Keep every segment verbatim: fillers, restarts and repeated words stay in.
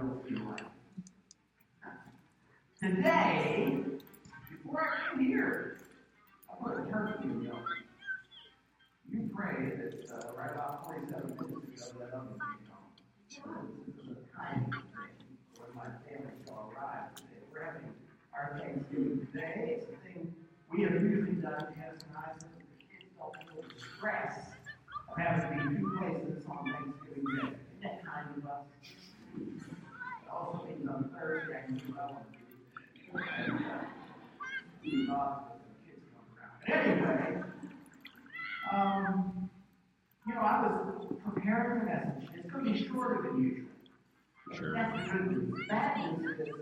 don't feel like it. Today, before I came here, I put a turkey in the oven. You pray that uh, right about forty-seven minutes ago that oven came on. This is a tiny thing when my family shall arrive today. We're having our Thanksgiving today. It's a thing we have usually done, Jess and I, so the kids don't feel the stress of having to be two places on Thanksgiving Day. Isn't that kind of us? It also means on Thursday I can do well and uh, be bothered with the kids come around. But anyway, um, you know, I was preparing the message. It's going to be shorter than usual. Sure. That's the good news. The bad news is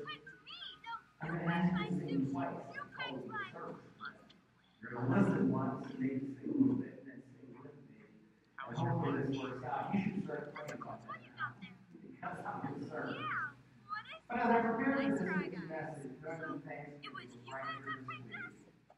I'm going to ask you to sing twice in closing the service. You're going to listen once and maybe sing a little bit and then sing with me. And hopefully this works out. You should start praying about that now because I'm concerned. But as I prepared this message, Reverend Thanksgiving was right here this week.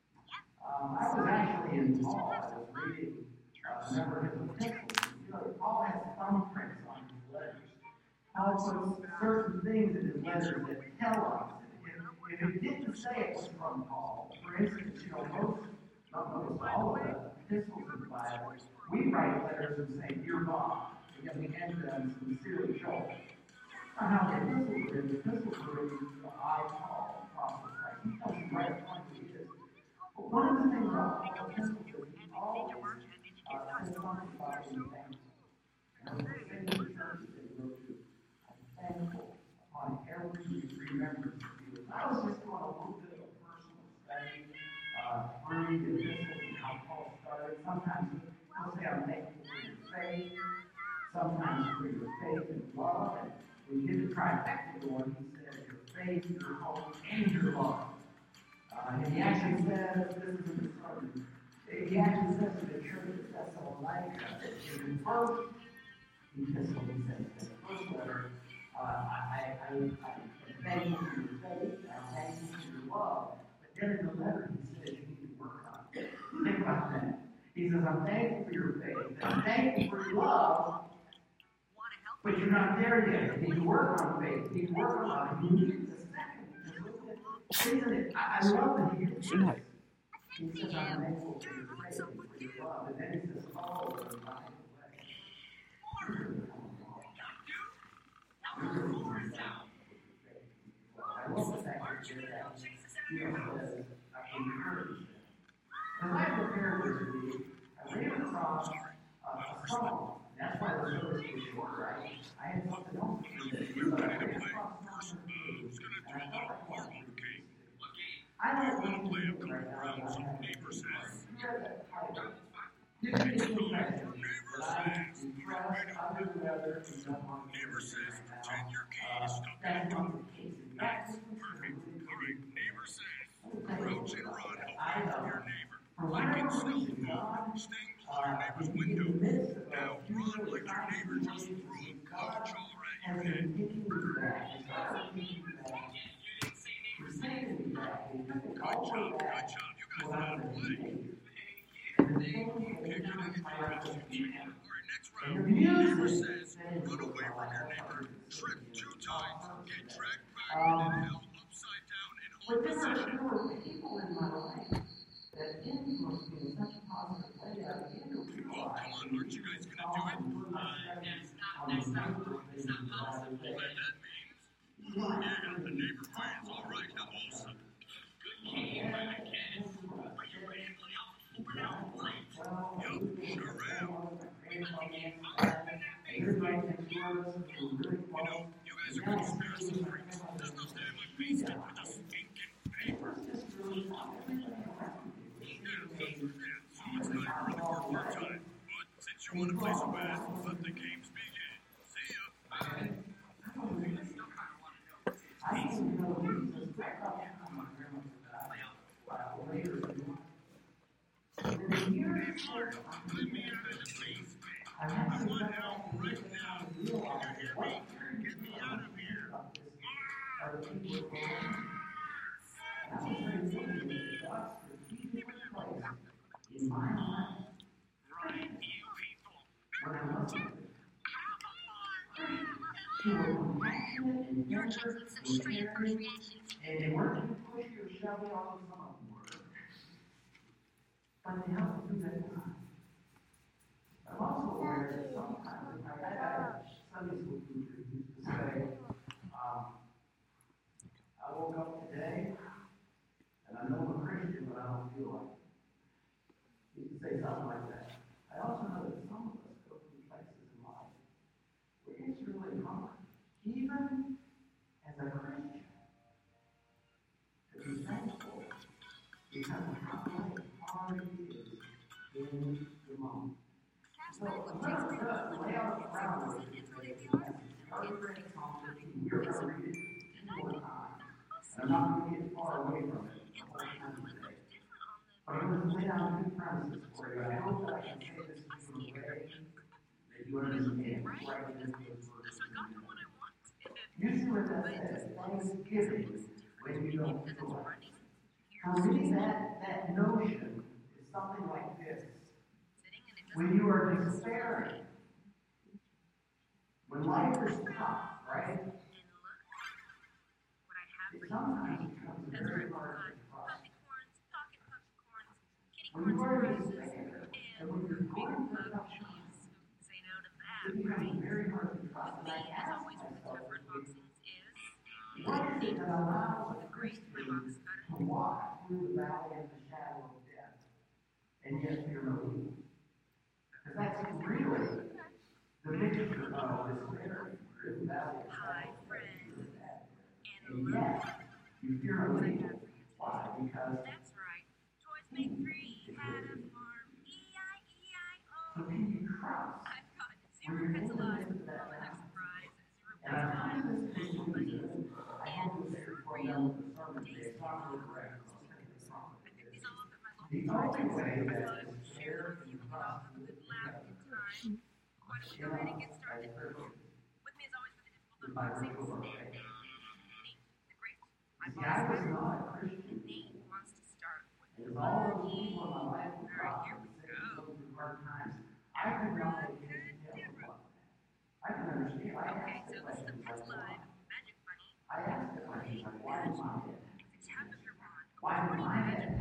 Um, I was actually in Paul. I was reading uh, a number of his epistles. You know, Paul has thumbprints on his letters. Paul puts certain things in his letters that tell us. If, if it didn't say it was from Paul, for instance, you know, most, not most, all of the epistles in the Bible, we write letters and say, Dear Bob, and yet we end them sincerely Joel. That's not how the epistles were written. The epistles were written to I, Paul, Apostle of Christ. He tells you right up front who he is. But one of the things about Paul's epistles is he always uh, says something about being thankful. And the thing in the church that he wrote to, I'm thankful upon every remembrance of you. I was just doing a little bit of a personal study uh, through the epistles and how Paul started. Sometimes he'll say, I'm thankful for your faith. Sometimes for your faith and love. And we did the trifecta one. He said, your faith, your hope, and your love. Uh, and he actually says, this is in the sermon, he actually says to the church of Thessalonica, that in the first epistle, he says, in the first letter, uh, I, I, I, I thank you for your faith, and I thank you for your love. But then in the letter, he says, you need to work on it. Think about that. He says, I'm thankful for your faith, and I'm thankful for your love, but you're not there yet. You need to work on faith. You need to work on love. You need the second. Isn't it? I, I love that he gets this. He says, I'm thankful for your faith and for your love. And then he says, oh, by the way. I love the fact that you're that. You know, says, I encourage them. As I prepared this week, I ran across uh, a song. That's why the service was short, right? I had something else to do, but I ran across something and I felt like one. I don't want to play a couple rounds of Neighbor Says. Neighbor Says, pretend your case, stuck in a door. Nice, perfect, perfect. Neighbor Says, crouch and run, away from your neighbor. Like it's still moving, staying on your neighbor's window. Now run like your neighbor just threw a couch all around your head. Good job, good job. You guys know how to play. Okay, good anything else you can. All right, next round. Neighbor Says, run away from your neighbor. Trip two times. Get dragged back and then held upside down in hold position. There were people in my life that influenced me in such a positive way that I began to realize. Oh, come on, aren't you guys going to do it? Uh, Next stop, next stop. It's not possible. Well, then that means, yeah, the neighbor fans, all right, Hermosa. Good game by the kids. Are you ready to play off the floor now? Yup, sure am. You know, you guys are going to spare some drinks. Just go stay in my basement with the stinking paper. Yeah, so it's not really hard work time. But since you want to play some bass, let the games begin. See ya. Bye. Let me out of the please. I want help right now. Can you hear me? Get me out of here. Right, you people. Come on. who were compassionate and Your tender kids need some and straight first caring, reactions. and they weren't too pushy or shovey, although some of them were. But they helped through that time. I'm also aware that sometimes, I had a Sunday school teacher who used to say, um, I woke up today, and I know I'm a Christian, but I don't feel like it. He used to say something like that. I also know that some of us go through places in life where it's really hard, even as a Christian, to be thankful because of how hard it is in the moment. So, I'm going to lay out a groundwork for today's message. Our great Psalm thirteen, we're going to read it two more times. And I'm not going to get far away from it the whole time today. But I'm going to lay down two premises for you. I hope that I can say this to you in a way that you understand right in this verse. You see what that says? Thanksgiving when you don't feel like it. For me, that, that notion is something like this. When you are despairing, when life is tough, right? It sometimes becomes very hard to trust. When you are in despair, and when you're going through a tough time, it becomes very hard to trust. And I ask myself, what is it that allows a Christian to walk through the valley of the shadow of death and yet fear no evil? Because that's really the mixture of despair. You're in the valley of the shadow of death, you're in that. And yet, you fear no evil. Why? Because so can you trust when you're in the midst of that valley? And I find this conclusion, I hope this is for them with the sermon today. It's not real correct. The only way that despair and trust will be together is by virtue of our faith. See, I was not a Christian. And all those people in my life who brought me going through hard times, I could not have taken care of that. I can understand. I asked the question like, why? I asked the question like, why is my head? Why is my head?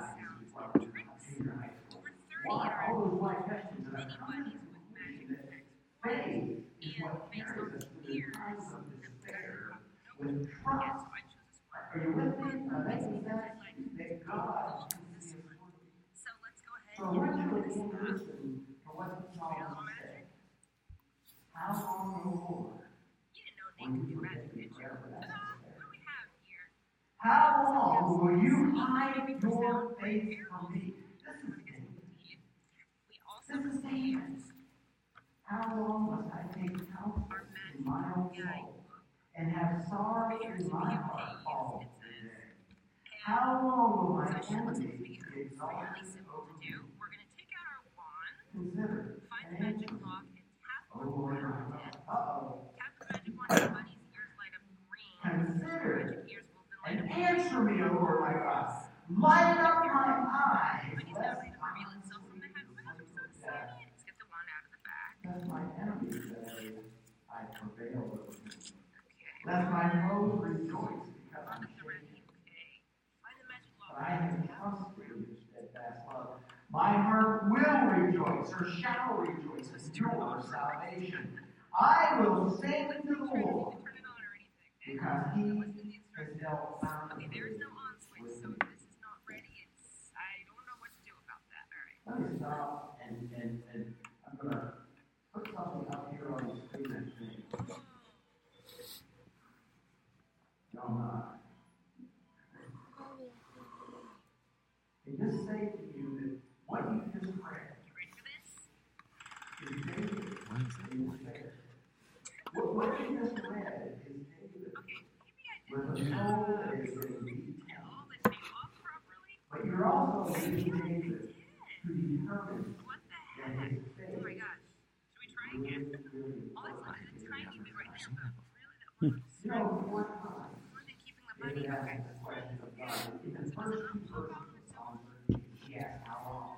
Why? All those why questions that are coming to the conclusion that faith is what carries us through the times of despair with trust. Are you with me? Am I making sense? That God can see us through. So I want you to again listen to what the psalmist said. How long, O Lord, will you forget me forever? That's despair. How long will you hide your face from me? This is David. This is David. How long must I take counsel in my own soul and have sorrow in my heart all the day? How long will my enemies be exalted over me? Consider and answer me. Oh Lord, my God. Uh-oh. Consider and answer me, O Lord, my God. Light up my eyes, lest I Lest my enemies say, I prevail over them. Lest my foes rejoice because I'm shaken. But I have trusted in your steadfast love. My heart will rejoice, or shall rejoice in your salvation. I will sing to the Lord, because he has dealt bountifully with me. Let me stop and, and, and I'm going to put something up here on the screen and think. No, I'm not. And just say to you that what you just read is David in despair. What, what you just read is David with a soul that is in detail. But you're also reading David who determines that his faith really, really You know, one time, David asked the question of God. In the first two verses of Psalm thirteen, he asked, how long?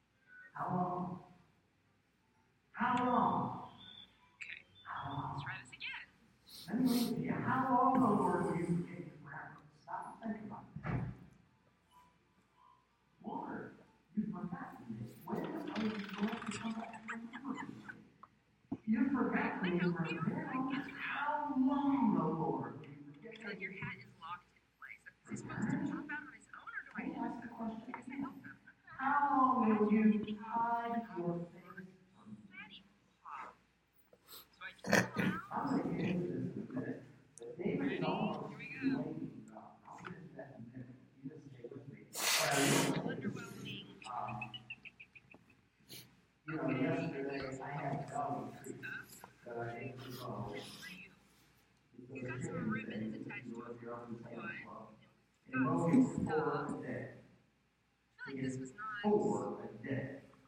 How long? How long? How long? Let me ask you, how long, O Lord, will you forget your wrath? Stop and think about that. Lord, you've forgotten me. When are you going to come back and remember me? You've forgotten me for very how long, O Lord, will you forget Like me? your hat is locked in place. Is he supposed to jump out on his own, or do I Can I help ask the him? question? I guess I help him. How long will you hide your face from me? Fatty pop. So I turn around. I'm going to get into this in a minute. But David's almost Here we go. blaming God. I'll get into that in a minute. You just stay with me. But I will say, Underwhelming. um, you know, yesterday I had doggy treats that I ate to go. You got some ribbons attached to his foot. And Logan's four a day. I feel like this was not. Four a day.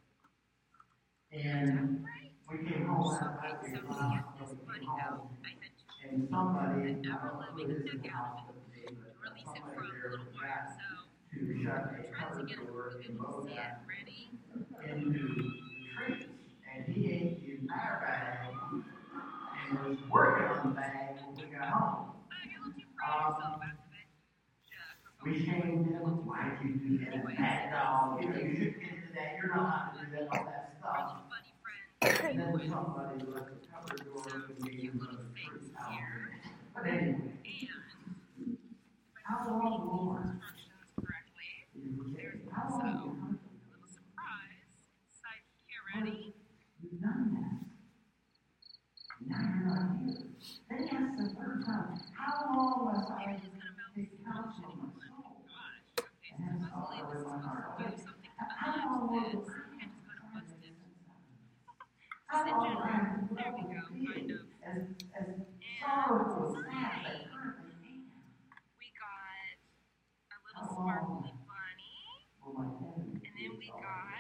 And we came home last night, we So to found get out this we money came out, home, I had to and somebody, I ever don't know who living it is in took the out house of it today, to but release it somebody for a there little while. forgot So to shut a trying to cupboard get him door to and load see it that ready. into the treats. And he ate the entire bag and was working on the bag when we got home. Uh, you're a little too proud of yourself Um, after that. Uh, we shamed him. Why did you do that? Bad dog. You know, you shouldn't get into that. You're not allowed to do that, all that our stuff. little buddy friend. And then somebody left the cupboard door Some and gave cute him little the things fruit out. here. But anyway, And how long more? instructions correctly. There's How also long a more? little surprise inside here. Ready? You've done that. Now you're not here. Then he asked the third time, how long must I Maybe he's gonna mouth take some counsel bullshit on my anymore. soul? Gosh. Okay, And so have supposedly sorrow this in is my supposed heart. to do something to How long unlatch will this. the I just got it busted. How Sit long will I down. have to There we love go, and be kind of. as, as And sorrowful as that as I finally, currently am? we got a little How sparkly long bunny. will my enemy And then we got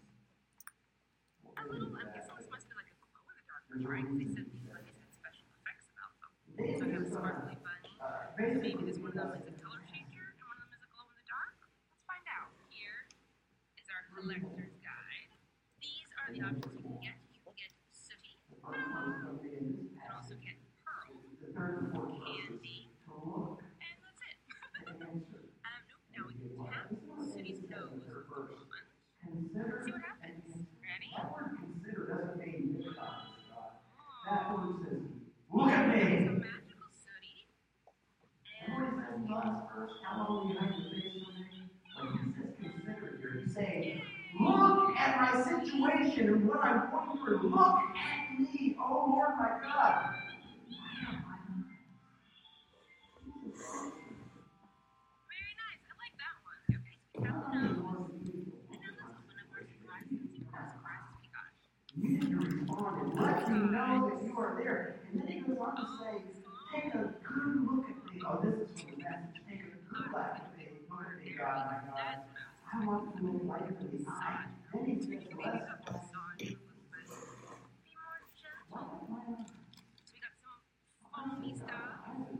a little, I'm guessing this must be like a glow in the dark one, right? They said these bunnies had special effects about them. So we have a sparkly bunny. Uh, Maybe basically, this one of them because is a color changer and one of them is a glow in the dark. Let's find out. Here is our collector's guide. These are the options you can get. You can get sooty. the first one is going to be in this You can also passage. get pearl, The third and fourth verses candy, to look and that's it. and answer. Um, nope, now we can tap Sooty's nose with the wand. Consider See what and happens. answer. Ready? That word consider doesn't mean think about this, God. That Oh, word says, look at it's a me. magical Sooty. And what And he says to us first, how long will you have your face from me? When he says consider here, he's saying, look at my situation and what I'm going through. Look at me, oh Lord my God. very nice. I like that one. Okay, so we have the nose. And now let's open up our surprise and see what kind of surprises we got. You need to respond and let me know that you are there. And then he goes on to say, take a good look at me. Oh, this is from the message. Take a good look at me. Look at me, God, my God. I want to look life in the eye. Then he says, Maybe let's we got massage a little bit. Be more gentle. So we got some foamy stuff.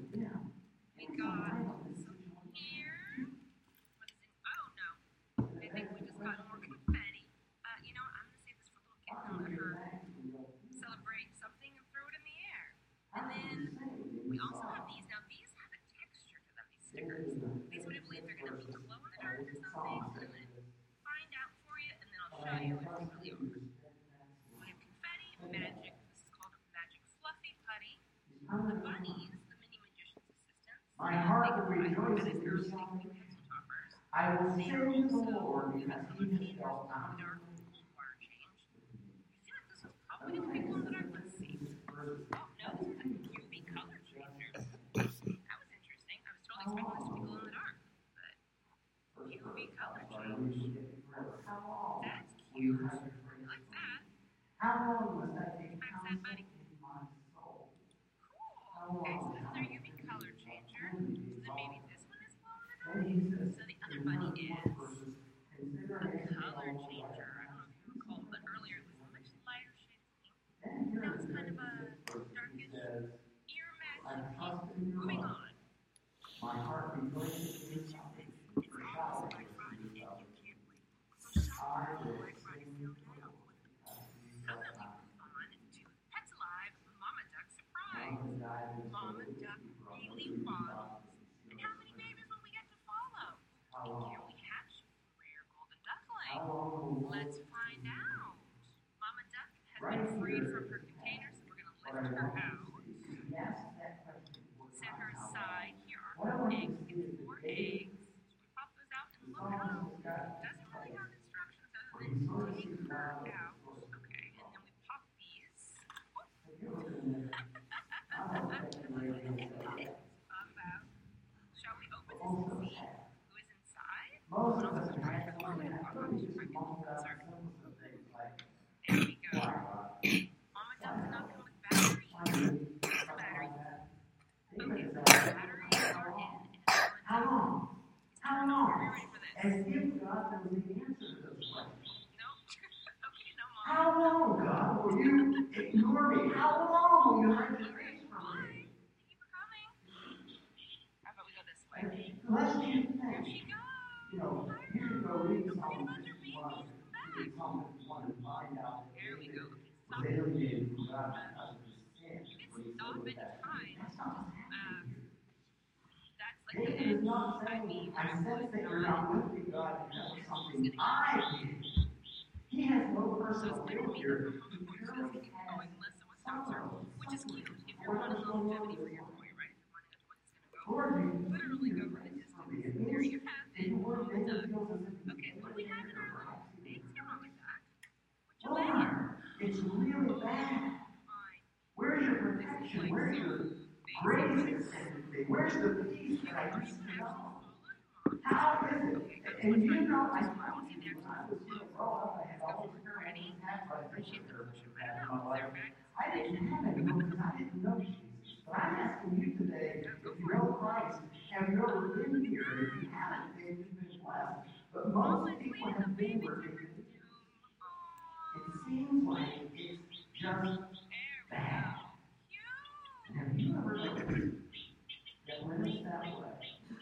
We got some here. What is it? Oh no. I think we just got more confetti. Uh, you know what? I'm gonna save this for little kids and let her celebrate something and throw it in the air. And then we also have these. Now these have a texture to them, these stickers. These would believe they're gonna be glow in the dark or something. So I'm gonna find out for you and then I'll show you what they really are. We have confetti, magic. This is called a magic fluffy putty. The bunnies, the mini magician's assistants. My heart will They rejoice provide in your early salvation. pencil toppers. I will They are sing the also Lord good because color he has changers, dealt glow in out. the dark, water change. You feel like this was probably gonna be glow in the dark. Let's see. Oh no, this is a Q V color changer. That was interesting. I was totally expecting this to be glow in the dark, but Q V color change. That's cute. I like that. How long must I take Thanks, counsel that buddy. in my soul? Cool. Okay, so this is our U V color changer. So then maybe this one is glow in the dark. Then he says, So the other bunny is consider a it color all changer. I don't know if you recall, but earlier it was a much lighter shade of pink. Then here Now it's it kind of a is. darkish He says, ear I magic trust pink. in your Moving love. on. My heart rejoices in your salvation. It's For almost showers Black of Friday your and you salvation. can't wait. So shop I all will Black Friday sing sale your now. praise. Now that we move on to Pets Alive Mama Duck Surprise. Mama Duck Mama Duck really was. And how many babies will we get to follow? And can we hatch a rare golden duckling? Let's find out. Mama Duck has been freed from her container, so we're going to lift her out. Set her aside. Here are her eggs. We get four eggs. So we pop those out and look how doesn't really have instructions other than take her out. Okay, and then we pop these. Pop out. Shall we open this and see who is inside? Oh, no, this is right. Oh, I'm gonna pop out. Sorry. There we go. Mama Duck did not come with batteries. Here's a battery. Okay, so the batteries are in. How long? How Are long? you ready for this? As if God knows the answer to those questions. No? Okay, no, Mom. How long, God, will you ignore me? How long will you hide your Okay, face from why? me? Thank you for coming. How about we go this way? Unless you There think, she goes. you know, Hi, you can go read Don't forget something about that your you babies. want, Come back. read something that you want to find out. There we go. Okay, Was stop. alienated from God because of his sin. You can What he stop did with it that. fine. That's not what's Uh, happening here. that's like the David is edge. not I saying, mean, I I sense would that you're not. not with me, God, because of something I did. He has no So it's personal clear to guilt me that here. her He mama voice purely is keep has going unless someone stops her, sorrow. which is cute if you're wanting longevity for your boy, right? If you're wanting a toy that's going to go Lord, you literally go for the distance. There you have it, Mama Duck. Okay, what do we have in our little eggs here, Mama Duck? What you laying? Lord, it's really bad. Fine. Where's your This is protection? like Where's so your basic, grace but it's extended me? Where's the peace cute. that I Are you used to going to actually know? follow it, Mom? How is it? Okay, go this And much you further. know, I This one. I told want to see you the when I actual was flow. growing up, I had Let's all go. these Ready? parents I Appreciate the push. I in don't my know. Is life. there a bag? I didn't have any because I didn't know Jesus. But I'm asking you today, if you know Christ, have you ever been here? If you haven't, then you've been blessed. But Mama most is people leading the have been baby where to they her did. doom. It Aww. seems like it's just There we bad. go. Cute. Have you ever noticed that when it's that way,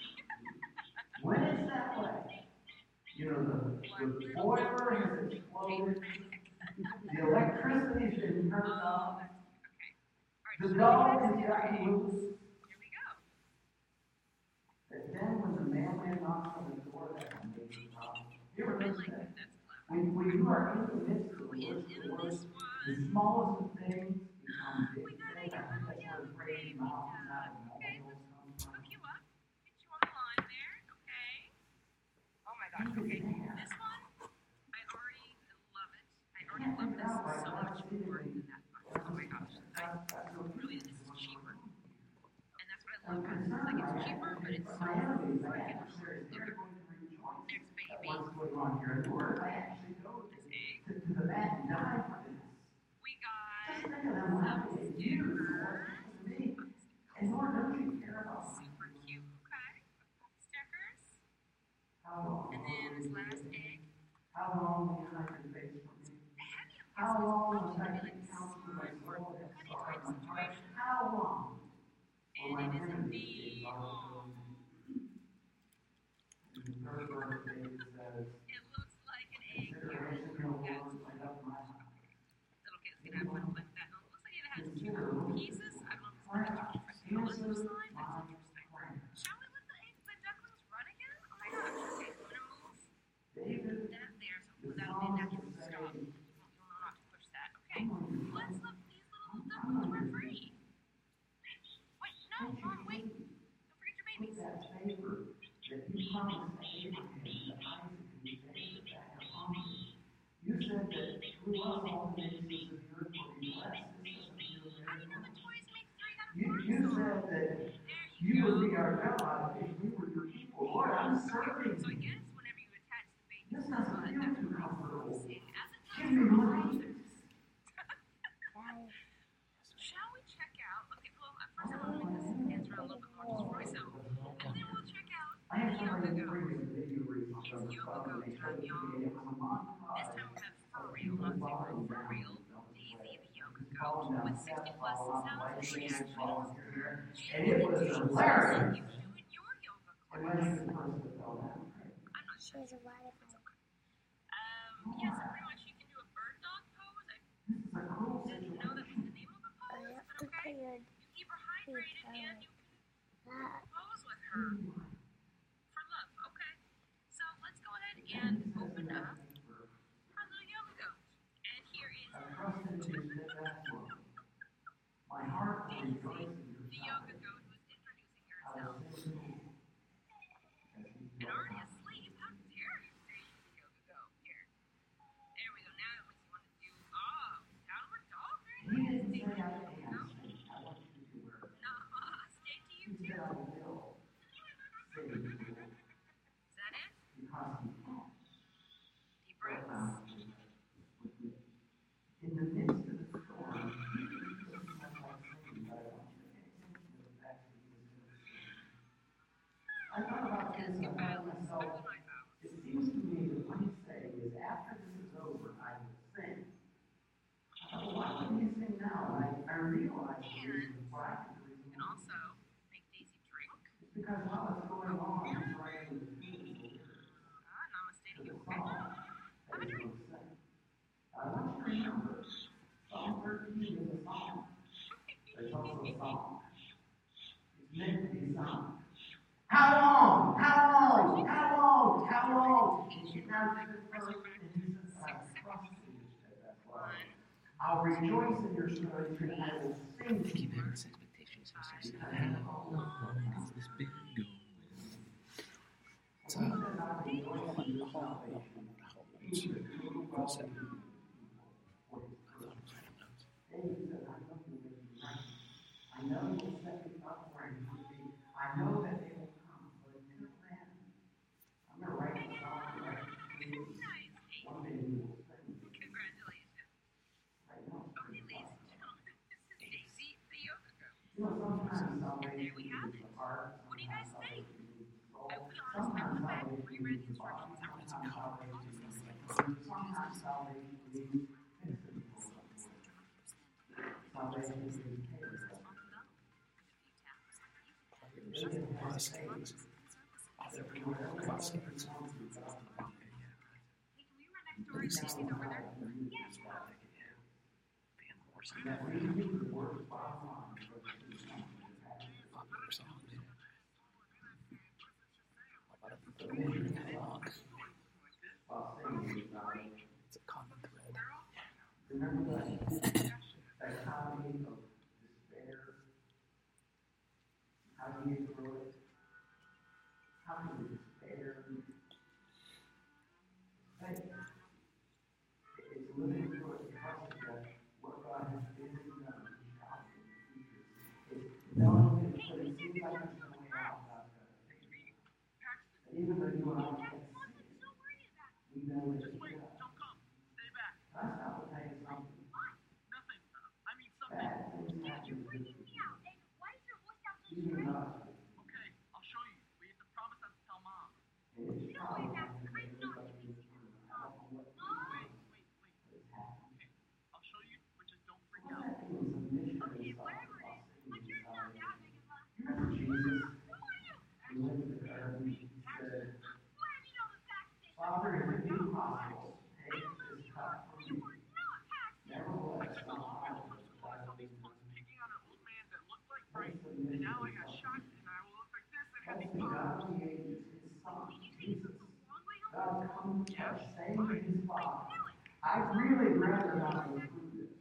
when it's that way, you know, the, the boiler has exploded, the electricity's been turned Oh, off, that's okay. All right, the so dog we has have gotten to loose, Here we go. and then when the mailman knocks on the door, that's a major problem. You ever I notice like that? it. That's clever. When, when you are in the midst of Who the is worst of in the worst, this the one? smallest of things become big We got a things. I think yellow, that's where yellow the phrase baby mountains duck. out of Okay, molehills comes from. hook you up. Get you on the line there. Okay. Oh my gosh. Okay. This one, I already love it. I already love this so much more than that one. Oh my gosh. I really, this is cheaper. And that's what I love about it. It's like it's cheaper, but it's so freaking look at there's baby. What's going on here? And Lord, I actually go This egg. to, to the mat and die for this. We got Just think of them laughing at you for what happened to me. And Lord, don't you care about me? super cute. Okay. Stickers. How long? And then this last egg. How long will you hide your face from me? Heavy. How long will Probably I gonna be keep like count for my slime or soul and honey sorrow type in my heart? situation. How long? will my And it is enemies indeed be long. And the third verse, David says, It looks like an egg here. consideration of the Yes. Lord light up my heart. Little kid's gonna have fun playing with that. And it looks like it has two little pieces. I don't know if it's like a different colors of slime. That's interesting. Shall we let the egg, the ducklings run again? Oh my gosh. Okay, I'm gonna move David, that there so the that'll be a Psalms natural say, stop. You'll you'll know not to push that. Okay. Let's let these little ducklings run free. Wait, no, Mom, wait. Don't forget your put babies. that favor that you promised to Abraham, to Isaac, and to Jacob back upon me. You said that through us all the nations of the earth will be blessed. This doesn't feel How very do you know good. the toys make three out of You, four you songs? said that There you you would go. be our God if we were your people. Lord, I'm serving So I you. guess whenever you attach the baby This to the doesn't butt, feel that's too what makes comfortable. it sing as it Give does me for all money. others. Shall we check out? Okay, well, at first I want to make this dance around a little bit more just for myself. And then we'll check out I have the somebody yoga to go. bring me the video reads It's from the yoga phone. go They time, told y'all. me it was a montage. This time we have for real, not figure, for real, Daisy the yoga goat with sixty plus thousand reactions. And it was hilarious. You doing your yoga Unless you're class. the person that fell down. I'm not sure. There's a lot of them. Um, yeah, so pretty much you can do a bird dog pose. I This is a cruel didn't situation. know that was the name of the Oh, pose, yeah, but okay. prepared. You keep her hydrated and you can pose with her. For love, okay? So let's go ahead and open up our little yoga goat. And here is I trust in his steadfast love. My heart will Daisy, rejoice in your the yoga salvation. goat who's introducing I herself. will sing to the Lord as he And built already my asleep? How dare you, Daisy, the yoga goat? Here. There we go. Now it makes you want to do, oh, downward dog. Very He nice. didn't say Daisy, I no? can't sing. I want you to do where No, stay to you he too. said I will sing to the Lord. Is that it? Because he can. Deep breaths. In the midst of the storm, Jesus doesn't have like singing, but I want you to pay attention to the fact that he was going to sing. I thought about this and I thought to myself, it seems to me that what he's saying is after this is over, I will sing. I thought, well, why would he sing now? And I, I realized the reason why. The reason And also, make Daisy drink. It's because while it's going on, I'm trying to feel the lyrics. Ah, namaste to you. The Okay. song that he's going to sing. I want you to remember, Psalm thirteen is a song. It's also a song. It's meant to be sung. How long? How long? How long? How long? And she counts it first, and he says, I trust in your steadfast love. I'll rejoice in your salvation. I will sing to you. Parents' expectations are such that how long has this been going? So, He says, I rejoice in your salvation. He is a true prophet. David said, I know you will be right. I know you will set me up where you will be. I know that they will come, but until then, I'm going to write the song right. Nice, Daisy. One day we will sing. Congratulations. I know. Okay, ladies and gentlemen, this is Daisy, the yoga girl. You know, sometimes And there salvation we have is it. the heart. What do you guys think? I will be honest, I Sometimes went back and salvation reread the is the body. instructions. Sometimes salvation is the mind. Sometimes salvation is physical. Salvation is behavioral. Muscles, other people, muscles. Hey, can we run next door and see if he's over there? It's a common thread. Remember that dichotomy of despair? How do you get through it? How do you despair? Faith. It's living through it, trusting that what God has been done is God in the future. It's knowing that when it seems like there's no way out, God's got to fix it. And even though you and I can't see it, we know that it's God. Don't come. Stay back. Can I stop and tell you something? Nothing. I mean something. Bad things happen to people. Even us. Okay, I'll show you. We have to promise not to tell mom. And it's probably happening to everybody in this room. I don't know what Wait, wait, wait. is happening. Okay, I'll show you, but just don't freak What's out. that thing with submission and sacrifice? You remember Jesus? He went to the garden. He said, Father, if it be possible, take this cup from me. Nevertheless, not I, but thy will be done. Picking on an old man that looked like What Christ, submission and now I is got all shot, and I will look like this and have That's these the problems. God of the ages, his Son, Jesus. God come to us, saying to his Father, I'd really rather not go through this,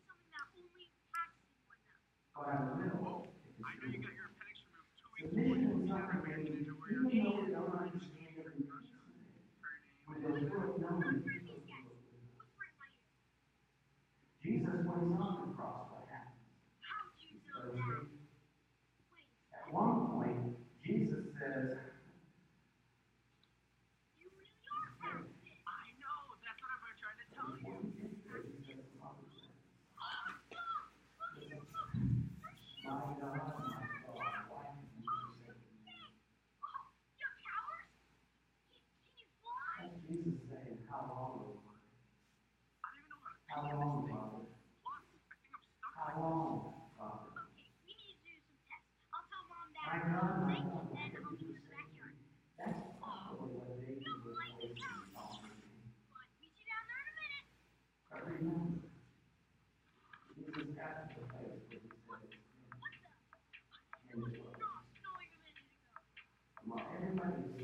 but I will. I know you got your appendix removed two weeks Submission before you is got something married that to where even your though we don't understand every piece of it, we go through it knowing we go through it with him. Jesus, when he's on the cross, what happens? So, at one point, Jesus says, I know, that's what I've been trying to tell you. before he gets there, he says,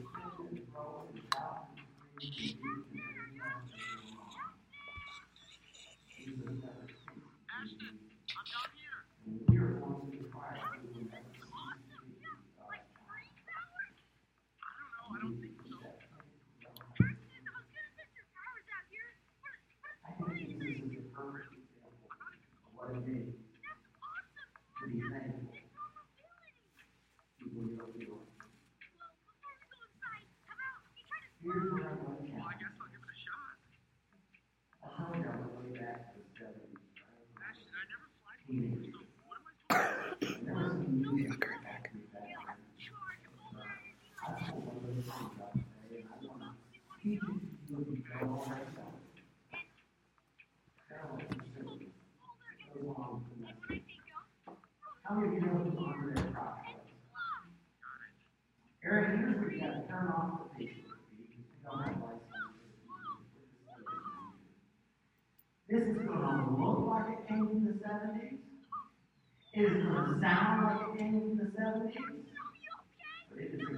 Ashton, I'm down here. I don't know. I don't think so. What it means to be thankful. People will feel. Here's what I'm going to Well, I count. guess I'll give it a shot. I told you I was way back to the seventies, Ashton, I never flied right? before, so what am I doing? There was some new Yeah, I'll be right back. I told one of those songs out today, and I want to teach you to do it all myself. Carol, goes along with the message. How many of you know who honor their process? Aaron, here's where you got to turn off the Facebook feed. You don't have license. This is going to look like it came from the seventies. It is going to sound like it came from the seventies. But it is